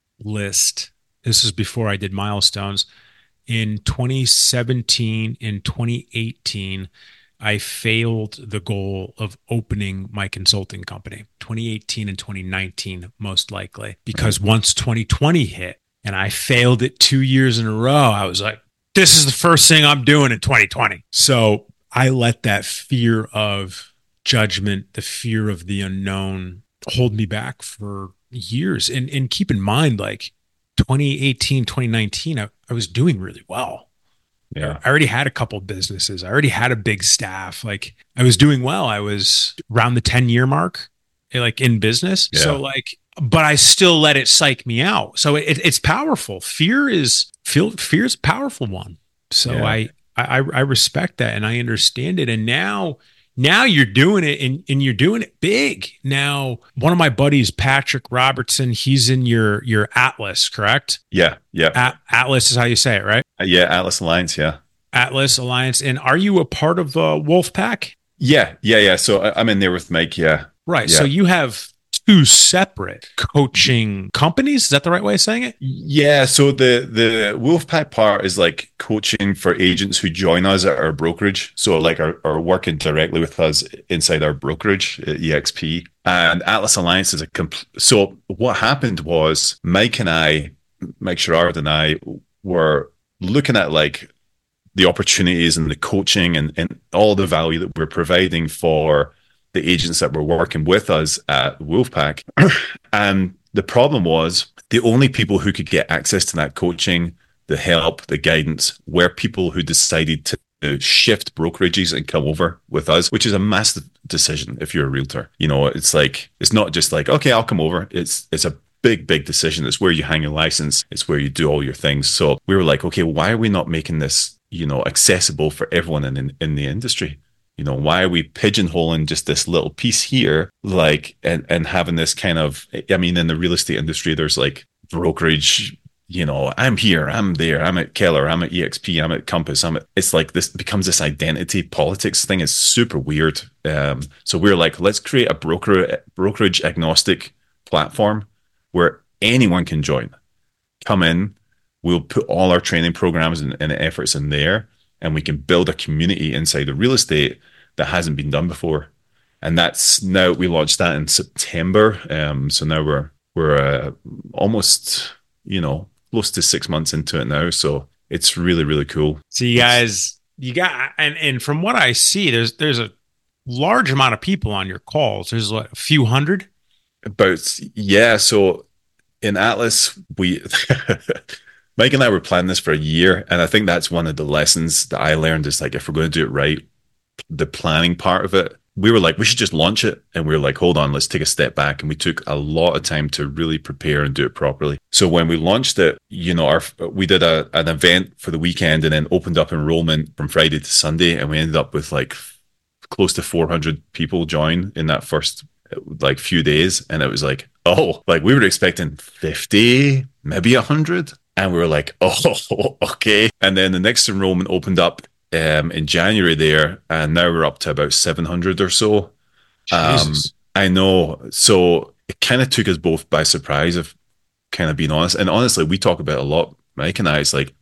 list, this is before I did milestones, in twenty seventeen and twenty eighteen, I failed the goal of opening my consulting company. twenty eighteen and twenty nineteen, most likely, because once twenty twenty hit and I failed it two years in a row, I was like, this is the first thing I'm doing in twenty twenty. So I let that fear of judgment, the fear of the unknown hold me back for years. And, and keep in mind, like twenty eighteen, twenty nineteen, I, I was doing really well. Yeah. I already had a couple of businesses. I already had a big staff. Like I was doing well. I was around the ten year mark, like in business. Yeah. So like, but I still let it psych me out. So it, it's powerful. Fear is feel fear is a powerful one. So yeah. I, I, I respect that and I understand it. And now, now you're doing it and, and you're doing it big. Now, one of my buddies, Patrick Robertson, he's in your, your Atlas, correct? Yeah. Yeah. A- Atlas is how you say it, right? Uh, yeah. Atlas Alliance. Yeah. Atlas Alliance. And are you a part of uh, Wolfpack? Yeah. Yeah. Yeah. So I, I'm in there with Mike. Yeah. Right. Yeah. So you have two separate coaching companies. Is that the right way of saying it? Yeah. So the the Wolfpack part is like coaching for agents who join us at our brokerage. So like are, are working directly with us inside our brokerage at E X P. And Atlas Alliance is a compl- so what happened was Mike and I, Mike Sherrard and I were looking at like the opportunities and the coaching and, and all the value that we're providing for the agents that were working with us at Wolfpack. And the problem was the only people who could get access to that coaching, the help, the guidance were people who decided to shift brokerages and come over with us, which is a massive decision if you're a realtor. You know, it's like, it's not just like, okay, I'll come over. It's, it's a big, big decision. It's where you hang your license. It's where you do all your things. So we were like, okay, why are we not making this, you know, accessible for everyone in, in, in the industry? You know, why are we pigeonholing just this little piece here, like, and, and having this kind of, I mean, in the real estate industry, there's like brokerage, you know, I'm here, I'm there, I'm at Keller, I'm at E X P, I'm at Compass, I'm at, it's like this becomes this identity politics thing is super weird. Um, so we're like, let's create a broker brokerage agnostic platform where anyone can join. Come in, we'll put all our training programs and, and efforts in there, and we can build a community inside of real estate that hasn't been done before. And that's now, we launched that in September. Um, so now we're, we're uh, almost, you know, close to six months into it now. So it's really, really cool. So you guys, you got, and, and from what I see, there's, there's a large amount of people on your calls. There's what, a few hundred? About, yeah. So in Atlas, we, Mike and I were planning this for a year. And I think that's one of the lessons that I learned is like, if we're going to do it right, the planning part of it, we were like, we should just launch it. And we were like, hold on, let's take a step back. And we took a lot of time to really prepare and do it properly. So when we launched it, you know, our, we did a, an event for the weekend and then opened up enrollment from Friday to Sunday. And we ended up with like close to four hundred people join in that first like few days. And it was like, oh, like we were expecting fifty, maybe one hundred. And we were like, oh, okay. And then the next enrollment opened up Um, in January there, and now we're up to about seven hundred or so. Um, I know. So it kind of took us both by surprise, of kind of being honest. And honestly, we talk about it a lot, Mike and I. It's like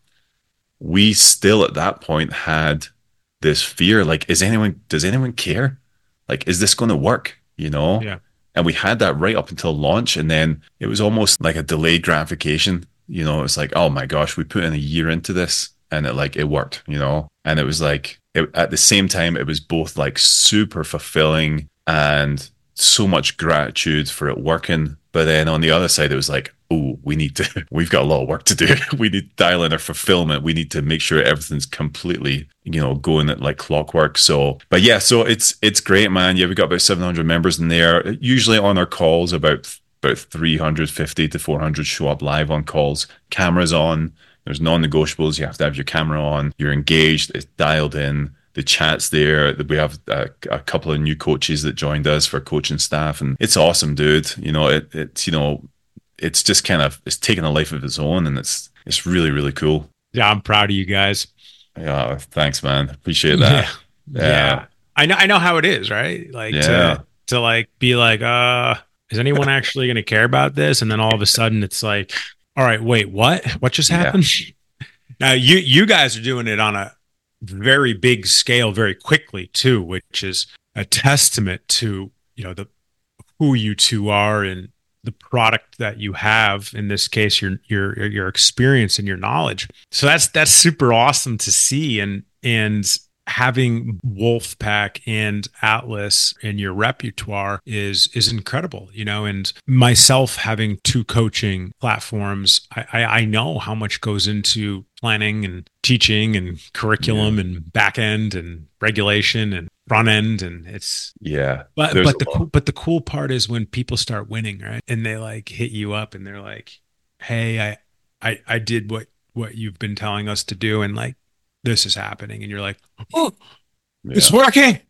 we still at that point had this fear, like, is anyone, does anyone care? Like, is this going to work? You know? Yeah. And we had that right up until launch, and then it was almost like a delayed gratification. You know, it's like, oh my gosh, we put in a year into this. And it like, it worked, you know? And it was like, it, at the same time, it was both like super fulfilling and so much gratitude for it working. But then on the other side, it was like, oh, we need to, we've got a lot of work to do. We need to dial in our fulfillment. We need to make sure everything's completely, you know, going at like clockwork. So, but yeah, so it's, it's great, man. Yeah, we got about seven hundred members in there. Usually on our calls, about, about three hundred fifty to four hundred show up live on calls, cameras on. There's non-negotiables. You have to have your camera on. You're engaged. It's dialed in. The chat's there. We have a, a couple of new coaches that joined us for coaching staff, and it's awesome, dude. You know, it, it's you know, it's just kind of it's taken a life of its own, and it's it's really really cool. Yeah, I'm proud of you guys. Yeah, thanks, man. Appreciate that. Yeah, yeah. yeah. I know. I know how it is, right? Like yeah. to to like be like, uh, is anyone actually going to care about this? And then all of a sudden, it's like, all right, wait, what? What just happened? Yeah. Now you you guys are doing it on a very big scale, very quickly too, which is a testament to, you know, the who you two are and the product that you have. In this case, your your your experience and your knowledge. So that's that's super awesome to see, and and having Wolfpack and Atlas in your repertoire is is incredible, you know. And myself having two coaching platforms, I, I, I know how much goes into planning and teaching and curriculum yeah. and back end and regulation and front end, and it's yeah. But but the cool, but the cool part is when people start winning, right? And they like hit you up and they're like, "Hey, I I I did what what you've been telling us to do," and like, this is happening, and you're like, oh, yeah. It's working.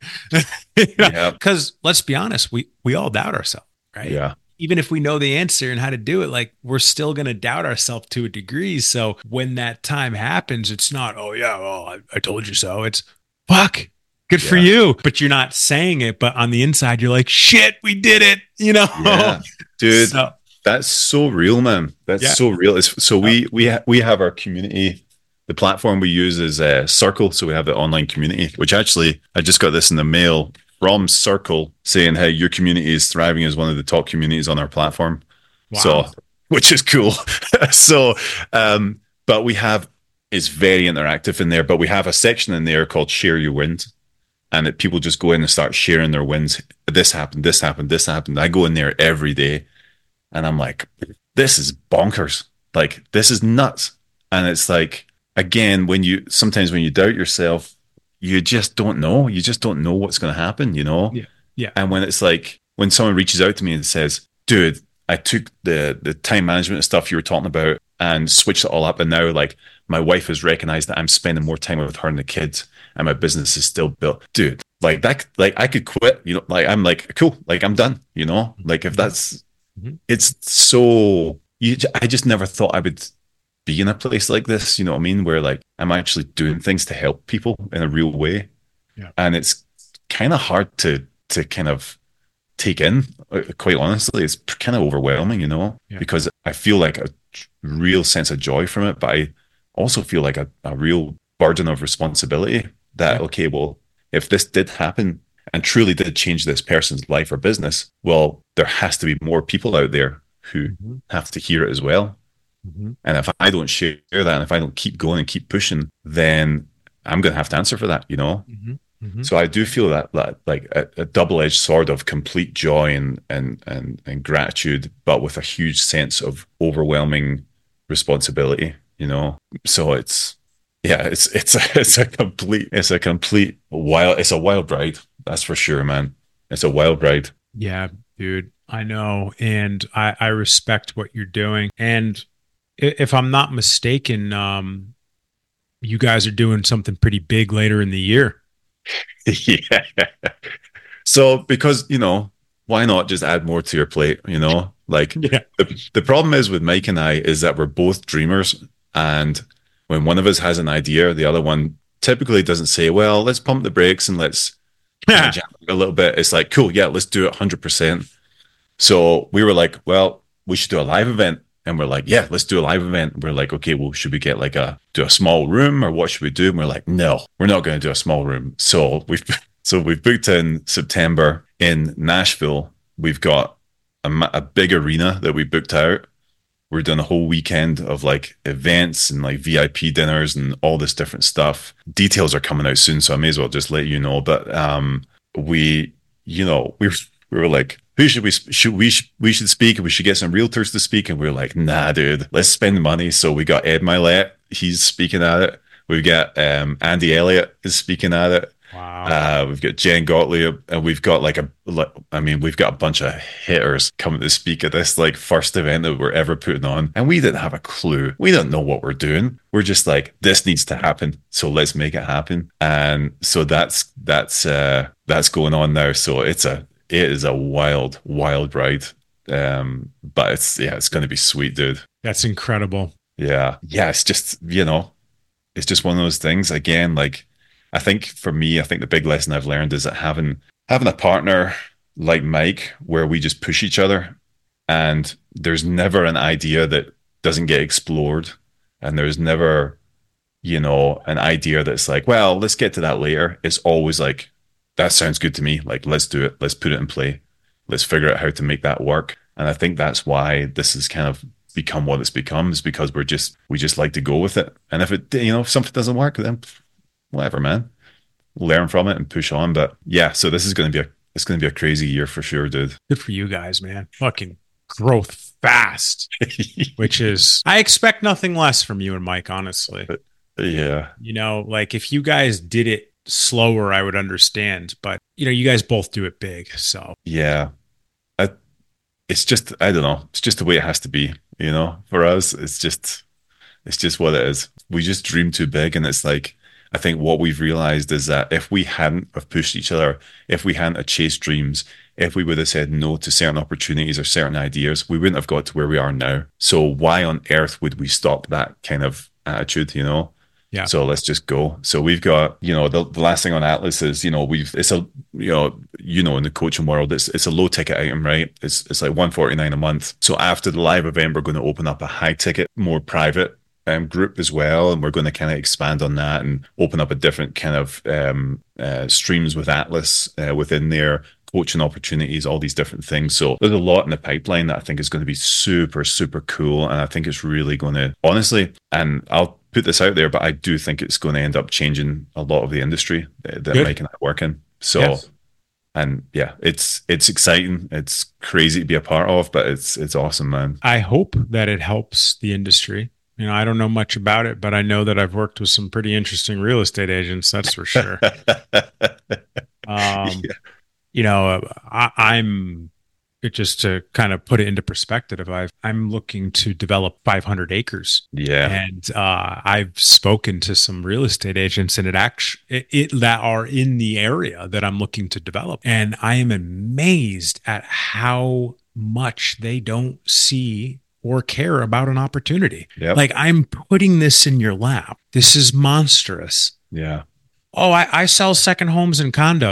Yeah. Because let's be honest, we we all doubt ourselves, right? Yeah. Even if we know the answer and how to do it, like we're still going to doubt ourselves to a degree. So when that time happens, it's not, oh yeah, well, I, I told you so. It's fuck, good yeah. for you. But you're not saying it, but on the inside, you're like, shit, we did it. You know, yeah. Dude, so, that's so real, man. That's yeah. so real. It's, so we we ha- we have our community. The platform we use is uh, Circle. So we have the online community, which actually, I just got this in the mail from Circle saying, hey, your community is thriving as one of the top communities on our platform. Wow. So, which is cool. so, um, but we have, it's very interactive in there, but we have a section in there called Share Your Wins. And it, people just go in and start sharing their wins. This happened, this happened, this happened. I go in there every day and I'm like, this is bonkers. Like, this is nuts. And it's like, again, when you sometimes when you doubt yourself, you just don't know. You just don't know what's going to happen, you know? Yeah. Yeah. And when it's like, when someone reaches out to me and says, dude, I took the the time management stuff you were talking about and switched it all up. And now, like, my wife has recognized that I'm spending more time with her and the kids and my business is still built. Dude, like that, like I could quit, you know, like I'm like, cool, like I'm done, you know? Like if that's, mm-hmm. it's so, you, I just never thought I would be in a place like this, you know what I mean, where like I'm actually doing things to help people in a real way. Yeah. And it's kind of hard to to kind of take in. uh, Quite honestly, it's kind of overwhelming, you know, Yeah. because I feel like a real sense of joy from it, but I also feel like a, a real burden of responsibility that, Yeah. okay, well, if this did happen and truly did change this person's life or business, well, there has to be more people out there who Mhm. have to hear it as well. Mhm. And if I don't share that, and if I don't keep going and keep pushing, then I'm going to have to answer for that, you know? Mhm. Mhm. So I do feel that, that like a, a double-edged sword of complete joy and, and, and, and gratitude, but with a huge sense of overwhelming responsibility, you know? So it's, yeah, it's, it's, a, it's a complete, it's a complete wild, it's a wild ride. That's for sure, man. It's a wild ride. Yeah, dude, I know. And I, I respect what you're doing. And i- if I'm not mistaken, um, you guys are doing something pretty big later in the year. Yeah. So because, you know, why not just add more to your plate, you know? Like Yeah. the, the problem is with Mike and I is that we're both dreamers. And when one of us has an idea, the other one typically doesn't say, well, let's pump the brakes and let's kind of jam a little bit. It's like, cool, yeah, let's do it one hundred percent. So we were like, well, we should do a live event. And we're like, yeah, let's do a live event. We're like, okay, well, should we get like a, do a small room or what should we do? And we're like, no, we're not going to do a small room. So we've, so we've booked in September in Nashville. We've got a, ma- a big arena that we booked out. We're doing a whole weekend of like events and like V I P dinners and all this different stuff. Details are coming out soon, so I may as well just let you know. But um, we, you know, we were, we were like, who should we should we we should speak? And we should get some realtors to speak. And we were like, nah, dude, let's spend money. So we got Ed Milet, he's speaking at it. We've got um, Andy Elliott is speaking at it. Wow. Uh, we've got Jen Gottlieb, and we've got like a, like, I mean, we've got a bunch of hitters coming to speak at this like first event that we're ever putting on, and we didn't have a clue. We don't know what we're doing. We're just like, this needs to happen, so let's make it happen. And so that's that's uh, that's going on now. So it's a it is a wild, wild ride. Um, but it's yeah, it's going to be sweet, dude. That's incredible. Yeah, yeah. It's just you know, it's just one of those things. Again, like. I think for me, I think the big lesson I've learned is that having having a partner like Mike, where we just push each other, and there's never an idea that doesn't get explored, and there's never, you know, an idea that's like, well, let's get to that later. It's always like, that sounds good to me. Like, let's do it. Let's put it in play. Let's figure out how to make that work. And I think that's why this has kind of become what it's become, is because we're just we just like to go with it. And if it, you know, if something doesn't work, then whatever, man. Learn from it and push on. But yeah, so this is going to be a it's going to be a crazy year for sure, dude. Good for you guys, man. Fucking growth fast, which is, I expect nothing less from you and Mike, honestly. Yeah. You know, like if you guys did it slower, I would understand. But, you know, you guys both do it big. So, Yeah. I, it's just, I don't know. It's just the way it has to be, you know, for us. It's just, it's just what it is. We just dream too big. And it's like, I think what we've realized is that if we hadn't have pushed each other, if we hadn't have chased dreams, if we would have said no to certain opportunities or certain ideas, we wouldn't have got to where we are now. So why on earth would we stop that kind of attitude, you know? yeah. So let's just go. So we've got, you know, the, the last thing on Atlas is, you know, we've, it's a, you know, you know, in the coaching world, it's it's a low ticket item, right? It's it's like one forty-nine a month. So after the live event, we're going to open up a high ticket, more private Um, group as well, and we're going to kind of expand on that and open up a different kind of um, uh, streams with Atlas uh, within there, coaching opportunities, all these different things. So there's a lot in the pipeline that I think is going to be super, super cool, and I think it's really going to, honestly, and I'll put this out there, but I do think it's going to end up changing a lot of the industry that, that Mike and I work in. So. Yes. And yeah, it's it's exciting. It's crazy to be a part of, but it's it's awesome, man. I hope that it helps the industry. You know, I don't know much about it, but I know that I've worked with some pretty interesting real estate agents. That's for sure. um, Yeah. You know, I, I'm it just to kind of put it into perspective. I've, I'm looking to develop five hundred acres, Yeah. and uh, I've spoken to some real estate agents, and it actually it, it that are in the area that I'm looking to develop, and I am amazed at how much they don't see or care about an opportunity. Yep. Like, I'm putting this in your lap. This is monstrous. Yeah. Oh, I, I sell second homes and condos.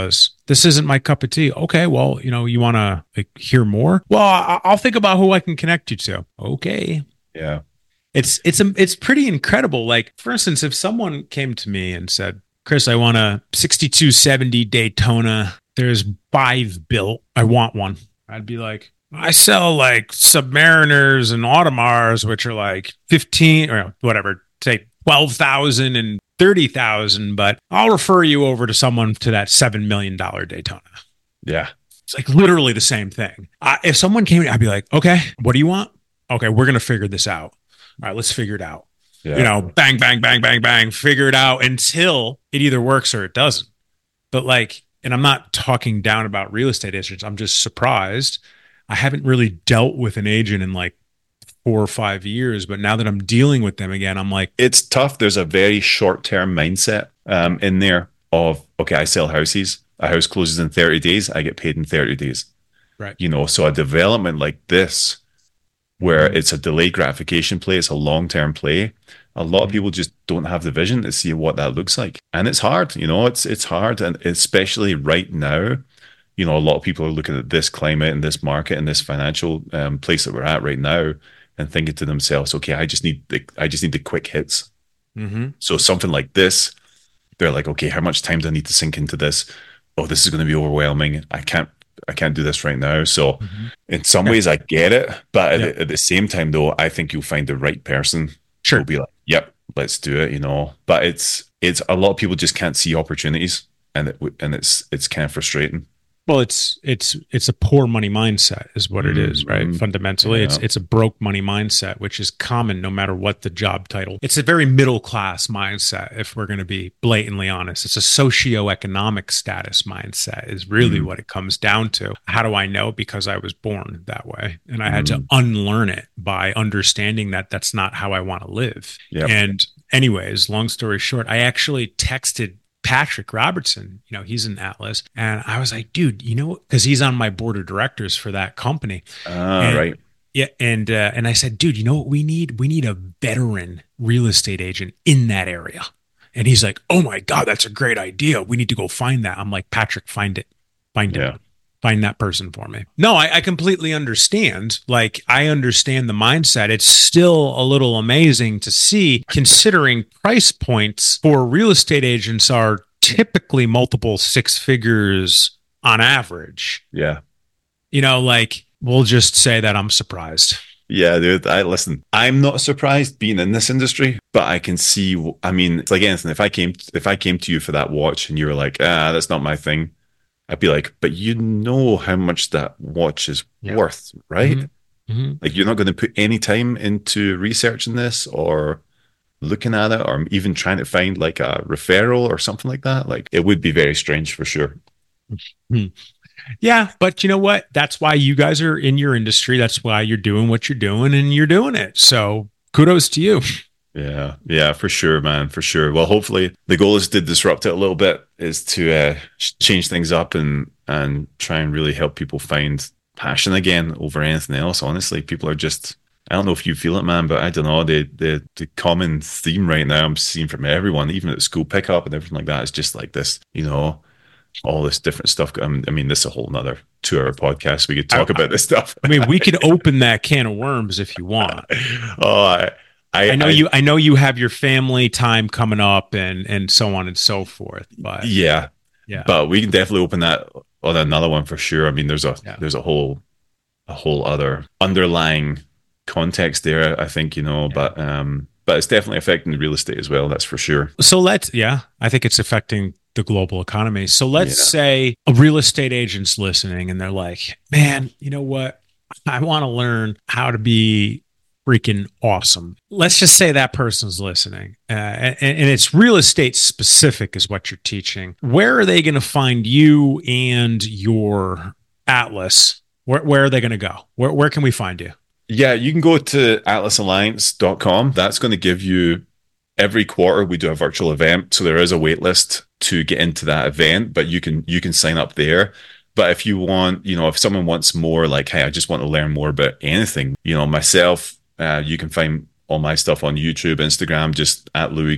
this isn't my cup of tea. Okay, well, you know, you want to like hear more? Well, I- I'll think about who I can connect you to. Okay. Yeah. It's it's it's pretty incredible. Like, for instance, if someone came to me and said, Chris, I want a sixty-two seventy Daytona. There's five built. I want one. I'd be like, I sell like Submariners and Audemars, which are like fifteen or whatever, say twelve thousand and thirty thousand, but I'll refer you over to someone to that seven million dollars Daytona. Yeah. It's like literally the same thing. I, if someone came, I'd be like, okay, what do you want? Okay, we're going to figure this out. All right, let's figure it out. Yeah. You know, bang, bang, bang, bang, bang, figure it out until it either works or it doesn't. But like, and I'm not talking down about real estate agents. I'm just surprised. I haven't really dealt with an agent in like four or five years, but now that I'm dealing with them again, I'm like, it's tough. There's a very short-term mindset um, in there of, okay, I sell houses. A house closes in thirty days. I get paid in thirty days. Right. You know, so a development like this, where it's a delayed gratification play, it's a long-term play. A lot of people just don't have the vision to see what that looks like. And it's hard, you know, it's it's hard. And especially right now, you know, a lot of people are looking at this climate and this market and this financial um, place that we're at right now and thinking to themselves, okay, I just need the, I just need the quick hits. Mm-hmm. So something like this, they're like, okay, how much time do I need to sink into this? Oh, this is going to be overwhelming. I can't I can't do this right now. So mm-hmm. in some yeah. ways I get it. But yeah. at, at the same time, though, I think you'll find the right person. Sure. Will be like, yep, let's do it, you know. But it's it's a lot of people just can't see opportunities, and it, and it's it's kind of frustrating. Well, it's it's it's a poor money mindset is what it is, right? Mm-hmm. Fundamentally, yeah. it's it's a broke money mindset, which is common no matter what the job title. It's a very middle class mindset, if we're going to be blatantly honest. It's a socioeconomic status mindset is really mm-hmm. what it comes down to. How do I know? Because I was born that way, and I had mm-hmm. to unlearn it by understanding that that's not how I want to live. Yep. And anyways, long story short, I actually texted Patrick Robertson, you know, he's in Atlas. And I was like, dude, you know, because he's on my board of directors for that company. Ah, uh, right. Yeah. And uh, and I said, dude, you know what we need? We need a veteran real estate agent in that area. And he's like, oh my God, that's a great idea. We need to go find that. I'm like, Patrick, find it. Find it. Yeah. Find that person for me. No, I, I completely understand. Like, I understand the mindset. It's still a little amazing to see, considering price points for real estate agents are typically multiple six figures on average. Yeah. You know, like, we'll just say that I'm surprised. Yeah, dude. I listen. I'm not surprised being in this industry, but I can see. I mean, it's like anything. If I came, if I came to you for that watch, and you were like, "Ah, that's not my thing," I'd be like, "But you know how much that watch is yeah. worth, right? Mm-hmm. Mm-hmm. Like, you're not going to put any time into researching this or looking at it, or even trying to find like a referral or something like that. Like, it would be very strange for sure." Mm-hmm. Yeah, but you know what? That's why you guys are in your industry. That's why you're doing what you're doing, and you're doing it. So kudos to you. Yeah, yeah, for sure, man, for sure. Well, hopefully the goal is to disrupt it a little bit, is to uh, change things up and and try and really help people find passion again over anything else. Honestly, people are just, I don't know if you feel it, man, but I don't know, the the the common theme right now I'm seeing from everyone, even at school pickup and everything like that, is just like this, you know, all this different stuff. I mean, this is a whole nother two-hour podcast. We could talk I, about this stuff. I mean, we could open that can of worms if you want. oh, I, I, I know I, you. I know you have your family time coming up, and and so on and so forth. But yeah, yeah. But we can definitely open that on another one for sure. I mean, there's a yeah. there's a whole a whole other underlying context there, I think, you know. Yeah. But um, but it's definitely affecting the real estate as well. That's for sure. So let's yeah, I think it's affecting the global economy. So let's yeah. say a real estate agent's listening and they're like, man, you know what? I want to learn how to be freaking awesome. Let's just say that person's listening uh, and, and it's real estate specific is what you're teaching. Where are they going to find you and your Atlas? Where, where are they going to go? Where, where can we find you? Yeah, you can go to atlas alliance dot com. That's going to give you, every quarter we do a virtual event. So there is a wait list to get into that event, but you can you can sign up there. But if you want, you know, if someone wants more, like, hey, I just want to learn more about anything, you know, myself, uh, you can find all my stuff on YouTube, Instagram, just at Louis Galt.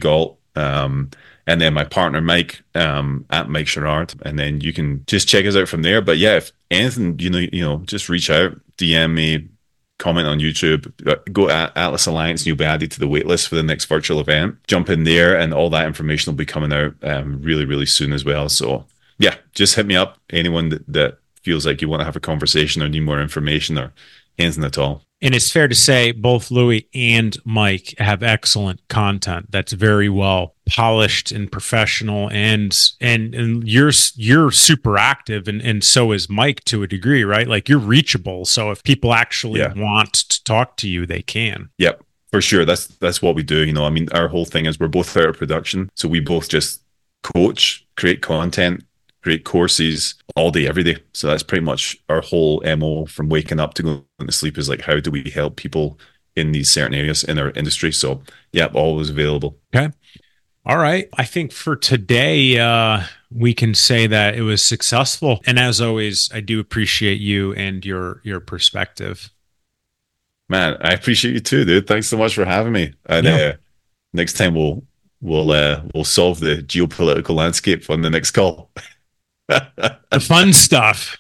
Um, and then my partner, Mike, um, at Mike Sherrard. And then you can just check us out from there. But yeah, if anything, you know, you know, just reach out, D M me, comment on YouTube, go to Atlas Alliance and you'll be added to the waitlist for the next virtual event. Jump in there and all that information will be coming out um, really, really soon as well. So yeah, just hit me up. Anyone that, that feels like you want to have a conversation or need more information or anything at all. And it's fair to say both Louis and Mike have excellent content that's very well polished and professional, and and and you're you're super active, and and so is Mike to a degree, right? Like you're reachable. So if people actually yeah. want to talk to you, they can. Yep, for sure. That's that's what we do. You know, I mean, our whole thing is we're both out of production, so we both just coach, create content, create courses all day, every day. So that's pretty much our whole M O from waking up to going to sleep is like, how do we help people in these certain areas in our industry? So yeah, always available. Okay. All right. I think for today, uh, we can say that it was successful. And as always, I do appreciate you and your, your perspective. Man, I appreciate you too, dude. Thanks so much for having me. And yeah. uh, next time we'll, we'll, uh, we'll solve the geopolitical landscape on the next call. The fun stuff.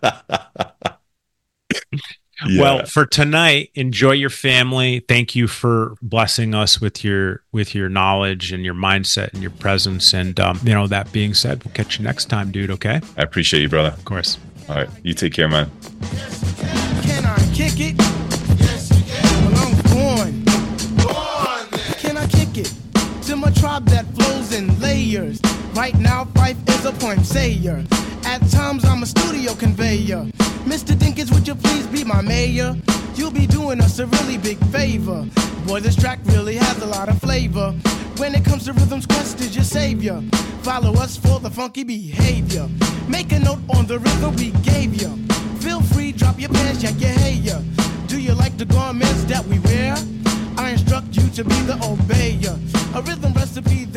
Yeah. Well, for tonight, enjoy your family. Thank you for blessing us with your with your knowledge and your mindset and your presence. And um, you know, that being said, we'll catch you next time, dude. Okay. I appreciate you, brother. Of course. All right. You take care, man. Can I kick it? Yes, you can. Well, I'm born. Born. Can I kick it? To my tribe that flows in layers. Right now, Fife is a point sayer. At times, I'm a studio conveyor. Mister Dinkins, would you please be my mayor? You'll be doing us a really big favor. Boy, this track really has a lot of flavor. When it comes to rhythms, Quest is your savior. Follow us for the funky behavior. Make a note on the rhythm we gave you. Feel free, drop your pants, check your hair. Do you like the garments that we wear? I instruct you to be the obeyer. A rhythm recipe